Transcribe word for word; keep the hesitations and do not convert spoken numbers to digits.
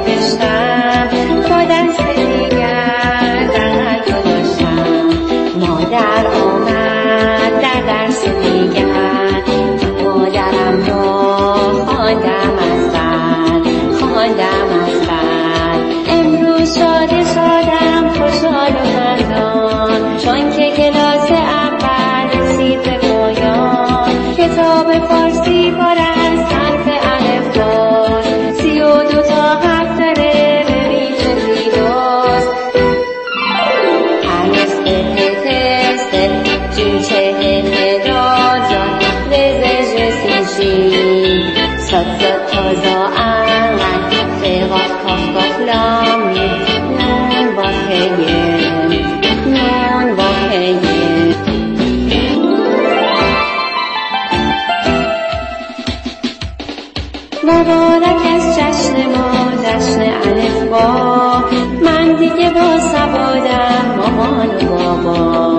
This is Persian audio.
نوشتم با دست دیگر در گذاشتم. مادر آمد در درس دیگر، مادرم را خواندم از بر، خواندم از بر. امروز شاده شادم خوشحال و خندان، چون که کلاس اول رسید به پایان. کتاب فارسی پر از حرف الفباست، سی و دو تا حرف داره ببین چه زیباست. الف ب ت س جو چه ه را جا ر ز ژ س شین صاد ضاد تا ظا عین ف قاف کاف کاف لام میم نون واو ه نون واو ه. مبارک از جشن ما جشن الفبا، من دیگه با سوادم مامان و بابا.